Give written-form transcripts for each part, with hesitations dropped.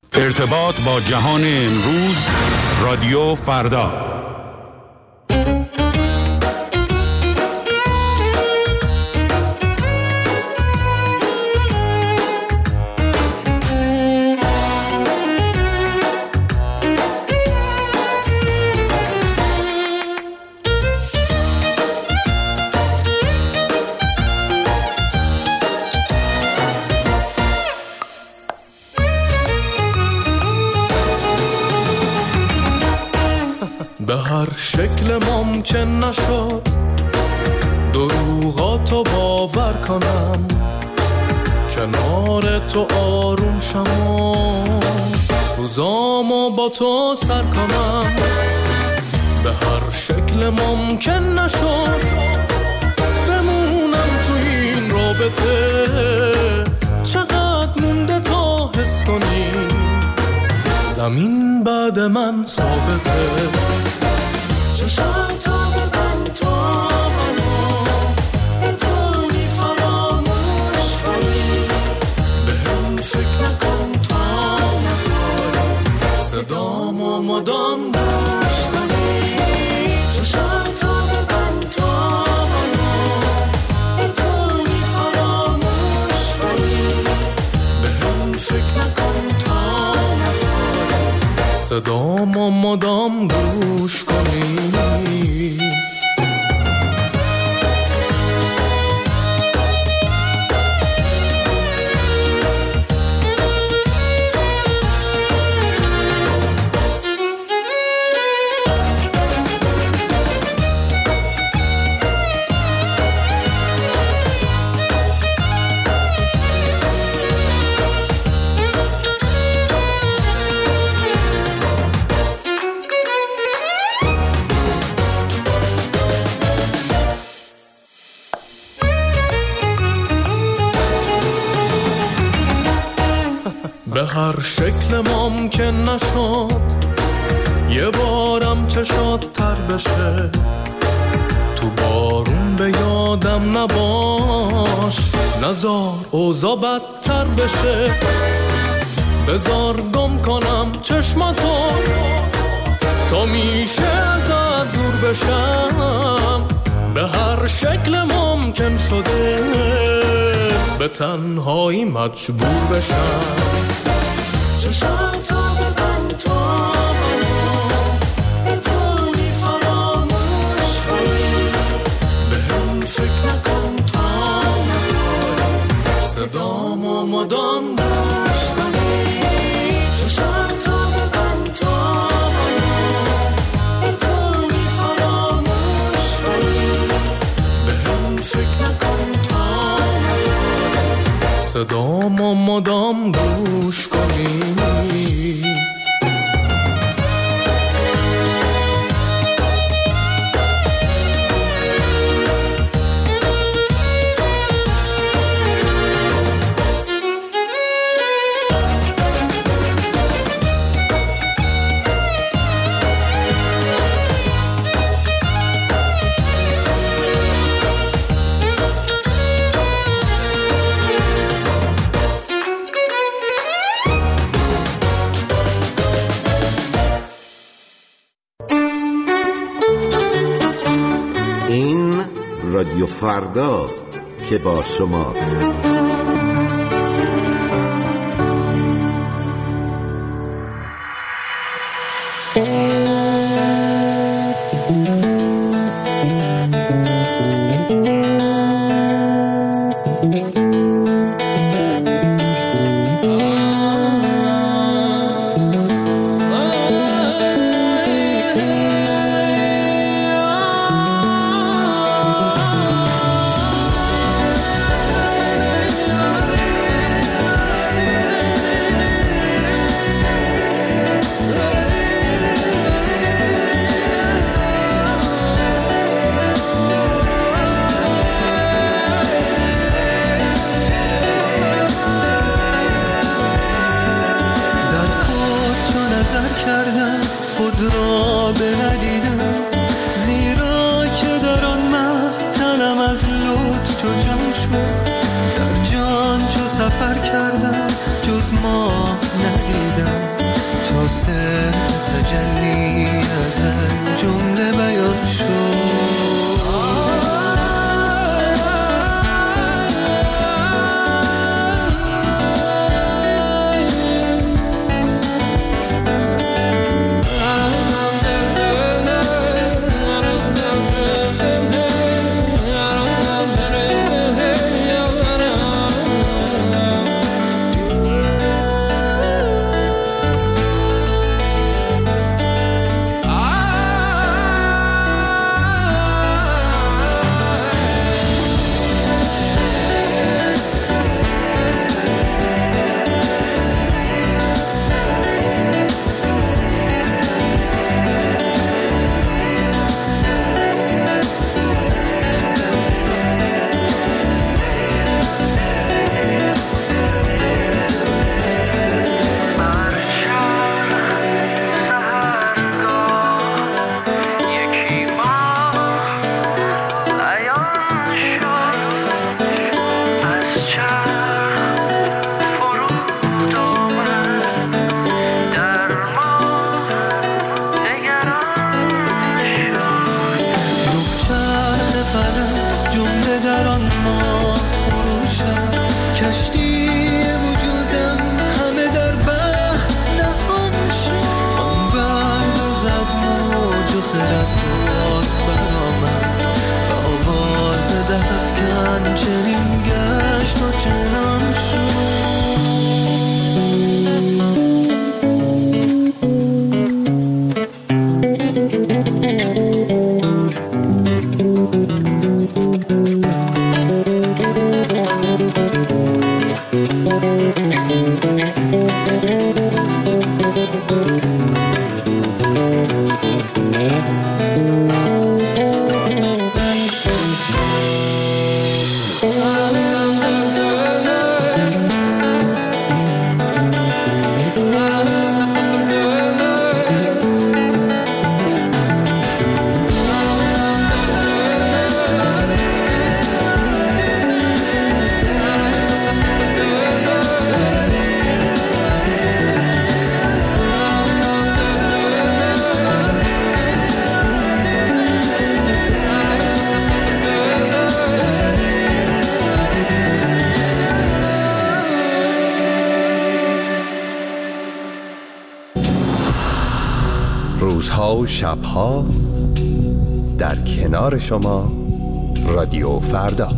ارتباط با جهان امروز، رادیو فردا. به هر شکل ممکن نشد دروغاتو باور کنم، کنار تو آروم شم و روزامو با تو سر کنم. به هر شکل ممکن نشد بمونم تو این رابطه، چقدر مونده تا حس کنی زمین بعد من ثابته. چشات تا ببند تا منو بتونی فراموش کنی، به هم فکر نکن تا نخوای صدامو مدام گوش کنی. چشات تا ببند تا منو بتونی فراموش کنی، به هم فکر نکن تا نخوای صدامو مدام گوش کنی. به هر شکل ممکن نشد یه بارم چشات تر بشه، تو بارون به یادم نباش، نزار اوضاع بدتر بشه. بذار گم کنم چشماتو تا میشه ازت دور بشم، به هر شکل ممکن شده به تنهایی مجبور بشم. چشاتو ببند تا منو بتونی فراموش کنی، به هم فکر نکن تا نخوای صدامو مدام گوش کنی. چشاتو ببند تا منو بتونی فراموش کنی، به هم فکر نکن تا نخوای صدامو مدام گوش کنی. رادیو فرداست که با شماست. ندیدم تا سر تجلی از جمله بیان شد. روزها و شبها در کنار شما رادیو فردا.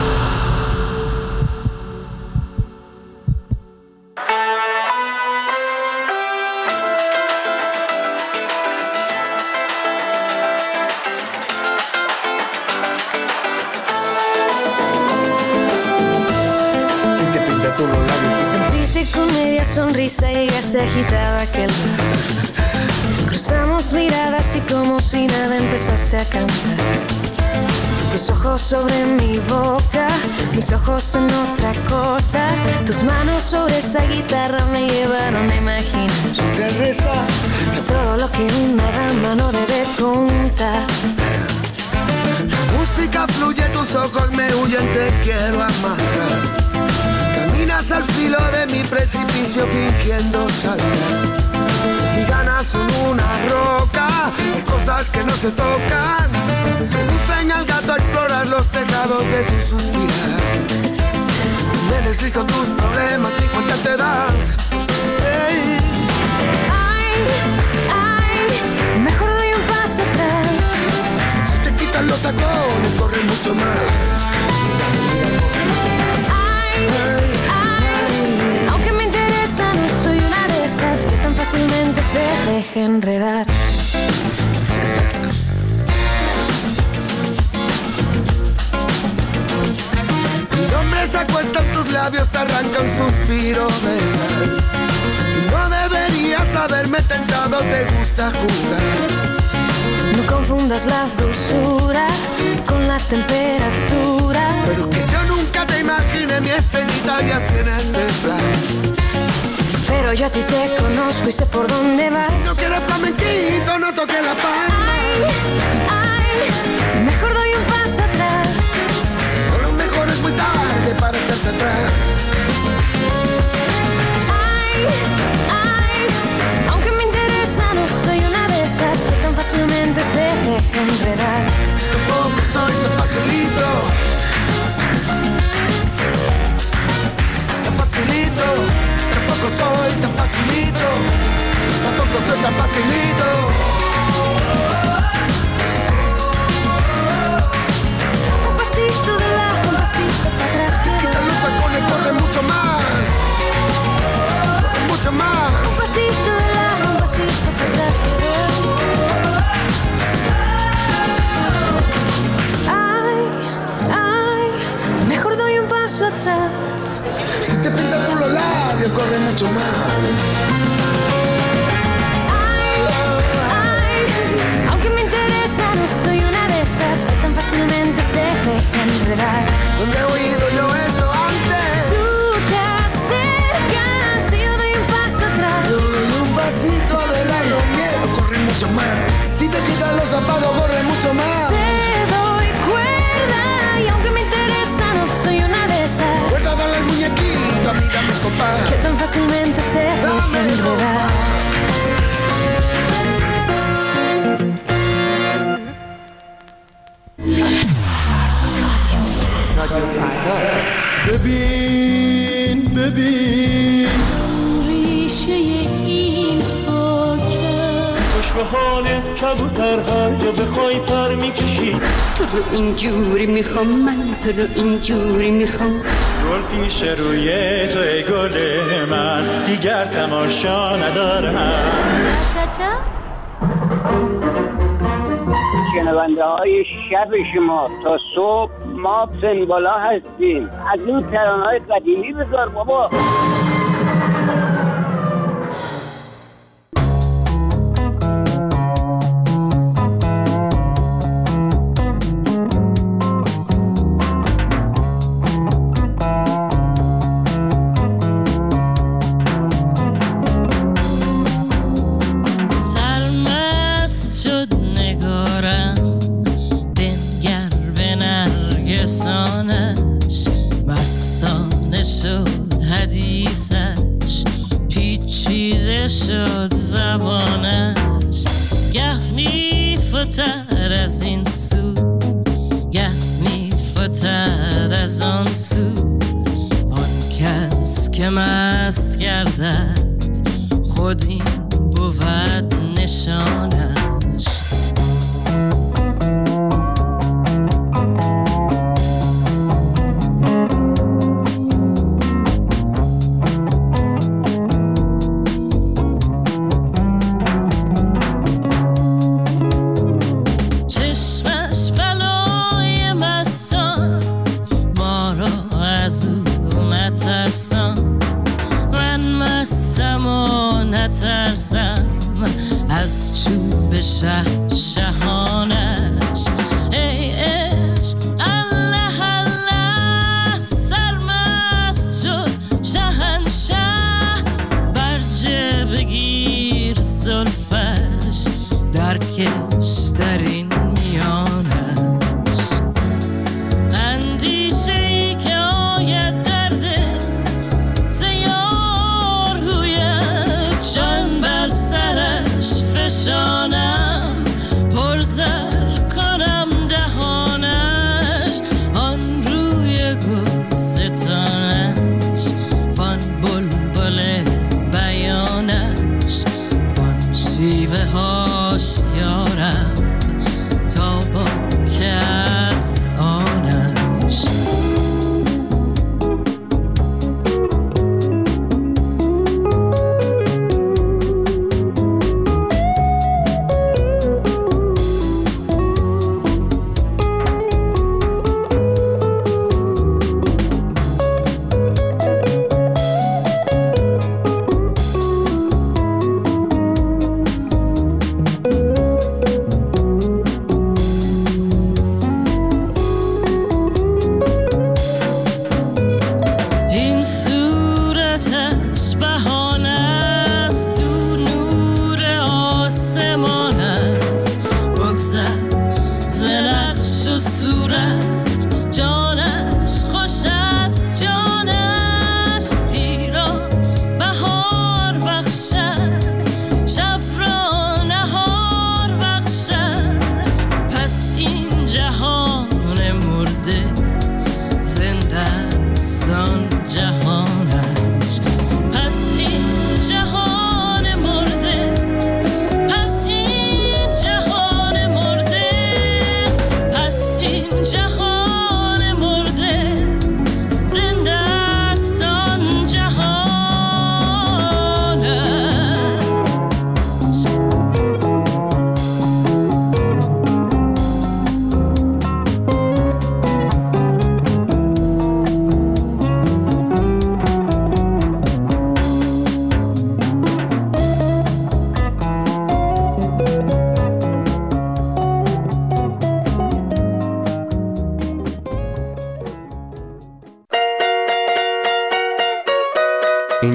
Comedia, sonrisa y ella se agitaba aquel bar. Cruzamos miradas y como si nada empezaste a cantar. Tus ojos sobre mi boca, mis ojos en otra cosa. Tus manos sobre esa guitarra me llevaron a imaginar todo lo que una dama no debe contar. La música fluye, tus ojos me huyen, te quiero amarrar. Caminas al filo de mi precipicio fingiendo saltar. Mis ganas son una roca, las cosas que no se tocan. Seducen al gato a explorar los tejados de tu suspirar. Me deslizo tus problemas y cuenta te das. Hey. Ay, ay, mejor doy un paso atrás. Si te quitan los tacones, corre mucho más. Aunque me interesa, no soy una de esas que tan fácilmente se deja enredar. Mi nombre se acuesta en tus labios, te arranca un suspiro de sal. No deberías haberme tentado, te gusta jugar. No confundas la dulzura con la temperatura. Pero que yo nunca te imaginé mi estrellita y así en este plan. Pero yo a ti te conozco y sé por dónde vas. Si no quieres flamenquito, no toques la palma. Ay, mejor doy un paso atrás. O lo mejor es muy tarde para echarte atrás. Ay, facilito. Un pasito de lado, un pasito para atrás. Quita los tacones, corre mucho más. Corre mucho más. Un pasito de lado, un pasito para atrás. Ay, mejor doy un paso atrás. Si te pintas tú los labios, corre mucho más. Ay, aunque me interesa, no soy una de esas que tan fácilmente se dejan enredar. ¿Dónde he oído yo esto antes? Tú te acercas y yo doy un paso atrás. Yo doy un pasito de lado, miedo, corre mucho más. Si te quitas los zapatos, corre mucho más. Te doy cuerda y aunque me interesa, no soy una de esas. Cuerda, dale al muñequito, a mí dame compás. Que tan fácilmente se dejan enredar. ببین ریشه این خاکه خوش به حالت کبوتر هر جا بخوای پر میکشی تو رو اینجوری میخوام من تو رو اینجوری میخوام گل پیش روی تو ای گل من دیگر تماشا ندارم شنونده های شب شما تا صبح ما سنبالا هستیم از این ترانه های قدیمی بذار بابا شد زبانش گه میفتد از این سو گه میفتد از آن سو آن کس که مست گردد خود این بود نشانش از چوب شهانش ای عشق الله الله سرمست شد شهنشه برجه بگیر زلفش درکش در این میانش اندیشه ای که آید در دل زیار گوید جان بر سرش فشانم پرزر کنم دهانش آن روی گل ستانش وان بلبل بیانش وان شیوه هاش یارم تا با که است آنش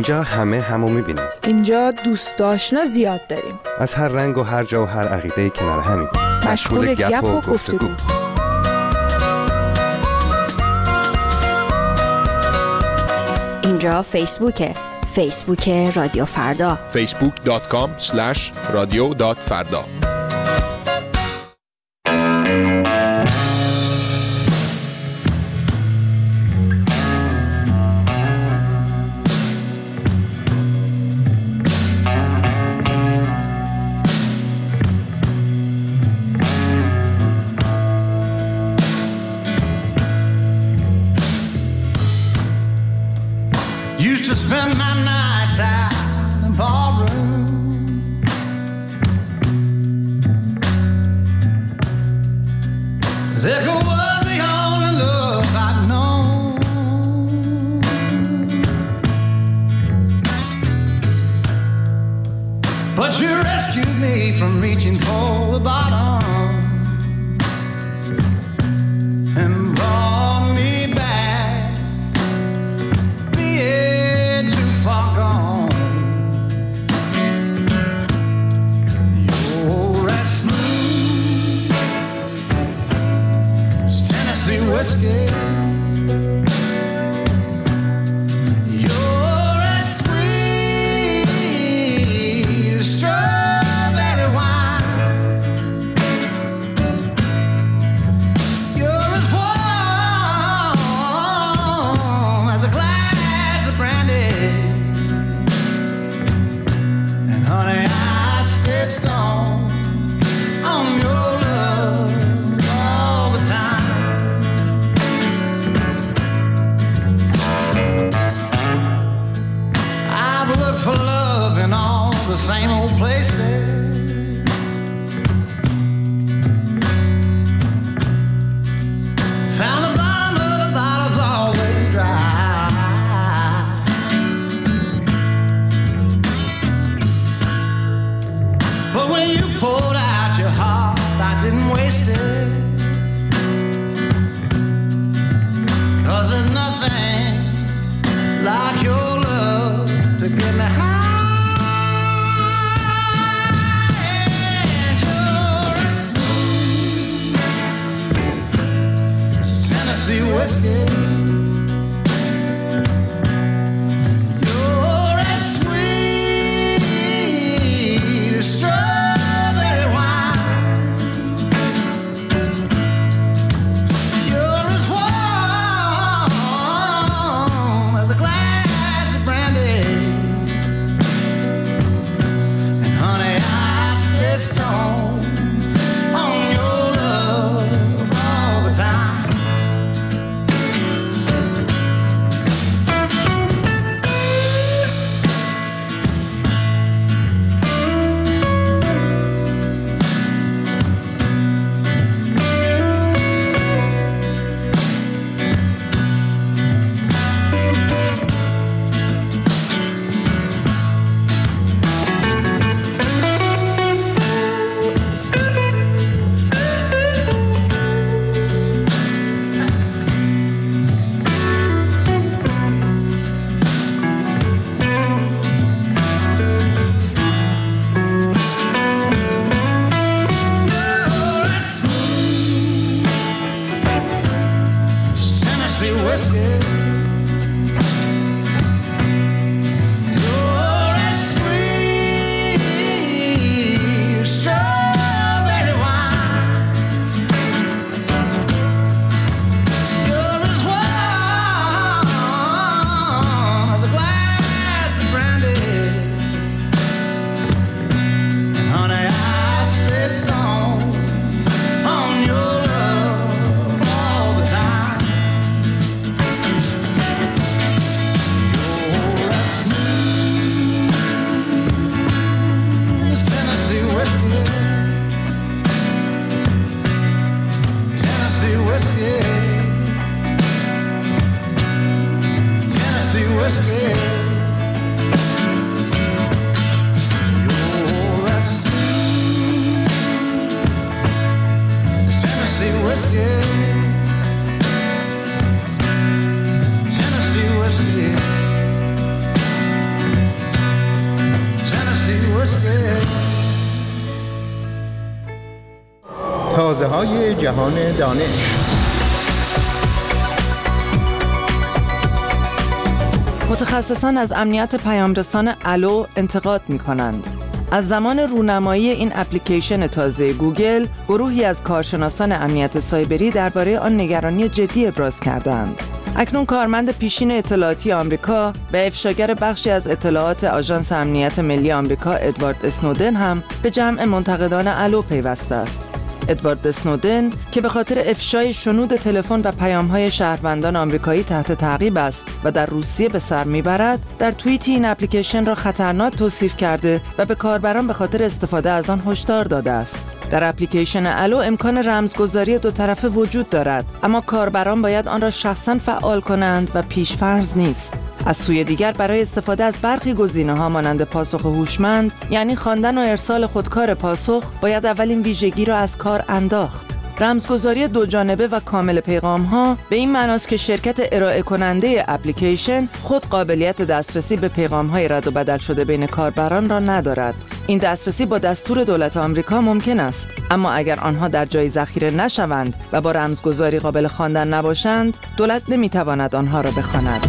اینجا همه همو میبینیم. اینجا دوست آشنا زیاد داریم. از هر رنگ و هر جا و هر عقیده کنار همین. مشغول گپ و گفتگو. اینجا فیسبوکه. فیسبوک رادیو فردا. facebook.com/radio.farda. Used to spend my nights out in the ballroom. Liquor was the only love I'd known. But you rescued me from reaching for the bottom and brought me back. Far gone. You're as smooth as Tennessee whiskey. You're as sweet as strawberry wine. You're as warm as a glass of brandy. Honey, I stay strong on your love all the time. I've looked for love in all the same old places. Found the bottom of the bottle's always dry. But when you pulled out your heart, I didn't waste it. 'Cause there's nothing like your love to get me high. And you're as smooth as Tennessee whiskey. Strawberry wine. You're as warm as a glass of brandy. twisted. تازه های جهان دانش. متخصصان از امنیت پیامرسان الو انتقاد می‌کنند. از زمان رونمایی این اپلیکیشن تازه گوگل، گروهی از کارشناسان امنیت سایبری درباره آن نگرانی جدی ابراز کردند. اکنون کارمند پیشین اطلاعاتی آمریکا و افشاگر بخشی از اطلاعات آژانس امنیت ملی آمریکا ادوارد اسنودن هم به جمع منتقدان الو پیوسته است. ادوارد اسنودن که به خاطر افشای شنود تلفن و پیام‌های شهروندان آمریکایی تحت تعقیب است و در روسیه به سر میبرد، در توییتی این اپلیکیشن را خطرناک توصیف کرده و به کاربران به خاطر استفاده از آن هشدار داده است. در اپلیکیشن الو امکان رمزگذاری دو طرفه وجود دارد، اما کاربران باید آن را شخصاً فعال کنند و پیش‌فرض نیست. از سوی دیگر برای استفاده از برخی گزینه‌ها مانند پاسخ هوشمند، یعنی خواندن و ارسال خودکار پاسخ، باید اول این ویژگی را از کار انداخت. رمزگذاری دو جانبه و کامل پیغام‌ها به این معناست که شرکت ارائه کننده اپلیکیشن خود قابلیت دسترسی به پیغام‌های رد و بدل شده بین کاربران را ندارد. این دسترسی با دستور دولت آمریکا ممکن است، اما اگر آنها در جای ذخیره نشوند و با رمزگذاری قابل خواندن نباشند، دولت نمی‌تواند آنها را بخواند.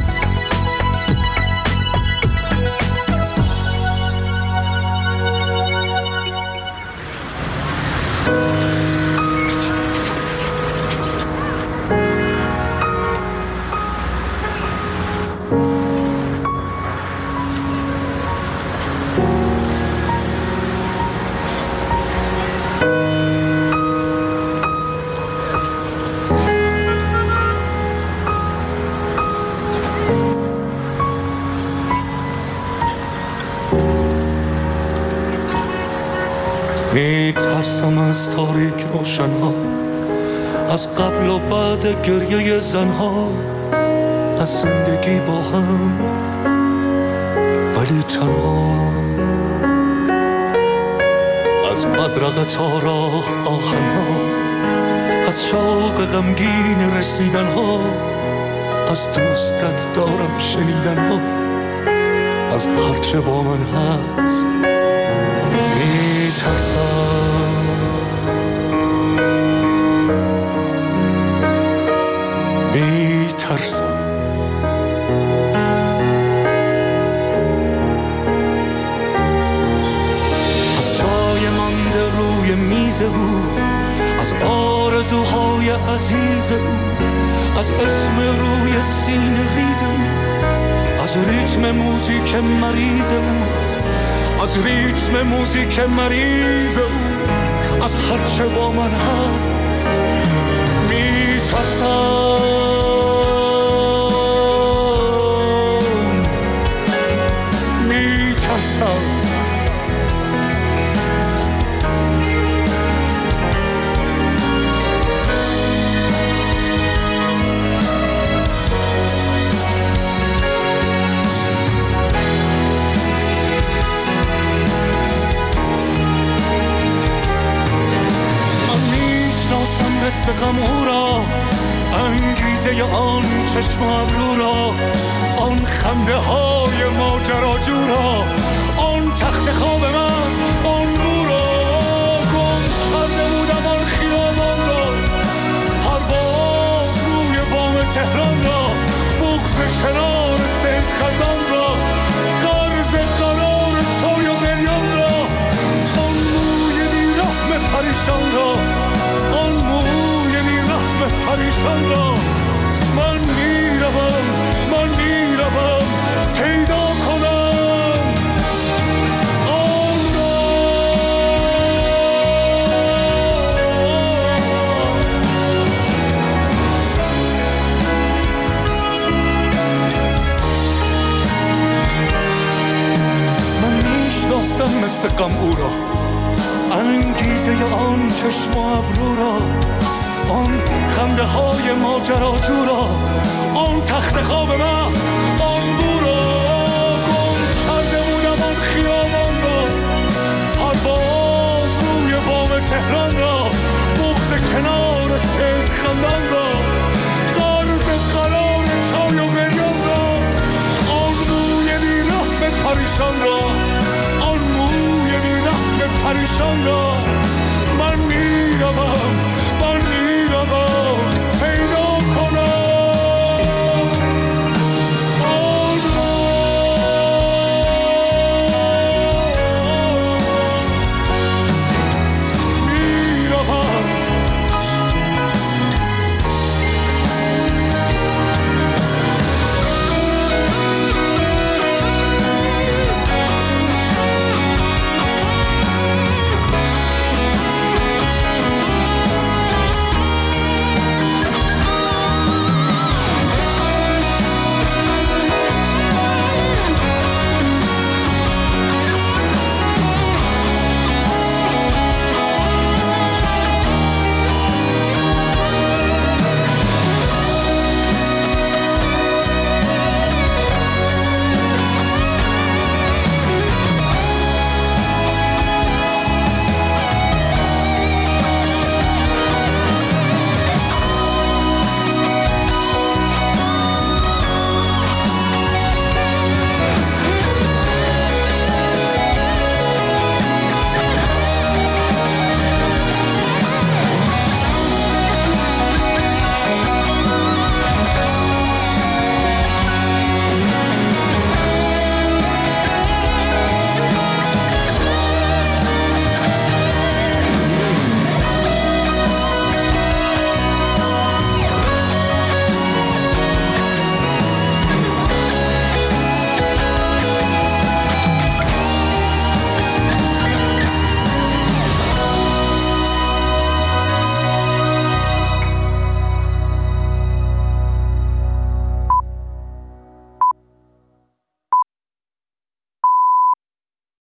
میترسم از تاریک روشنها، از قبل و بعد گریه زنها، از زندگی با هم ولی تنها، از مدرقه تا راه آهنها، از شوق غمگین رسیدنها، از دوستت دارم شنیدنها، از هرچه با من هست میترسم. از جای مانده روی میز او، از آرزوهای عزیز او، از اسم روی سینه ریز او، از ریتم موزیک مریض او، از ریتم موزیک مریض او، از هرچه با من هست میترسم. غم او را، انگیزه آن چشم ابرو را، آن خنده های ماجراجو را، آن تخت خواب مست، آن رو را گم کرده بودم، آن خیابان را، پرواز روی بام تهران را، بغض کنار سید خندان را، قرض قرار توی و قلیان را، آن موی بیرحم پریشان را، آن موی پریشان را. من میروم پیدا کنم آن را. من میشناسم مثل غم او را، انگیزه آن چشم و ابرو را، آن خنده های ماجراجو را، آن تخت خواب مست،